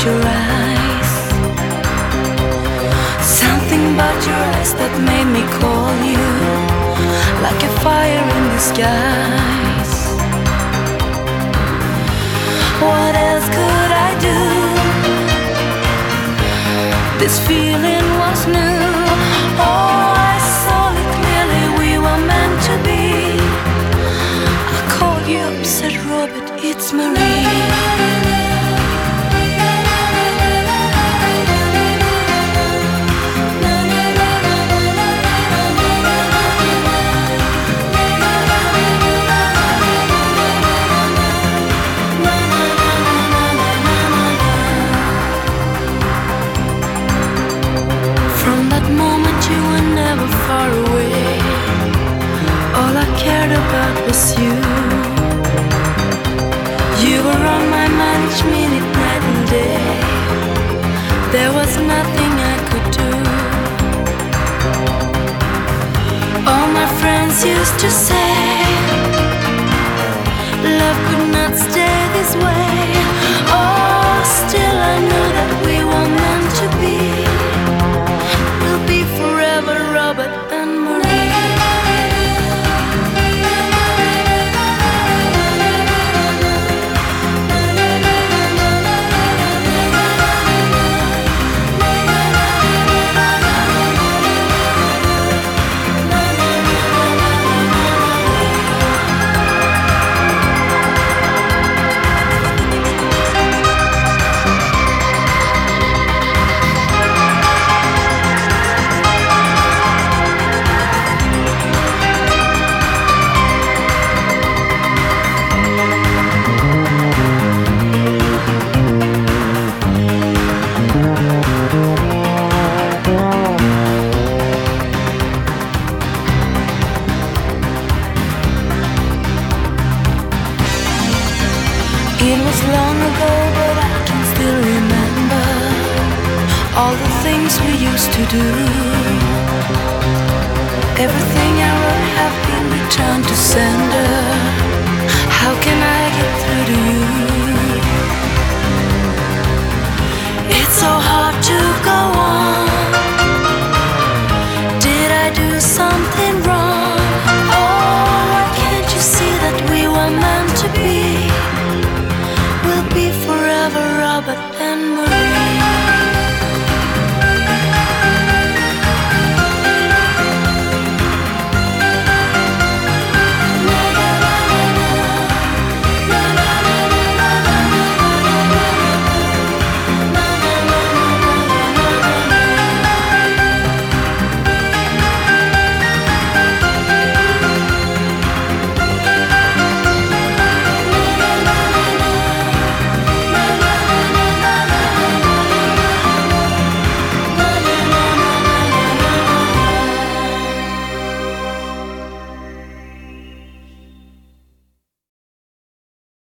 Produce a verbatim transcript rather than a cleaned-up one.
your eyes. Something about your eyes that made me call you, like a fire in disguise. What else could I do? This feeling was new. Oh, I saw it clearly, we were meant to be. I called you up, said Robert, it's Marie. Far away, all I cared about was you. You were on my mind each minute, night and day. There was nothing I could do. All my friends used to say love could not stay this way. Oh, still I knew that we were meant to be. We'll be forever, Robert and Marie. It was long ago, but I can still remember all the things we used to do. Everything I wrote have been returned to sender. How can I get through to you? It's so hard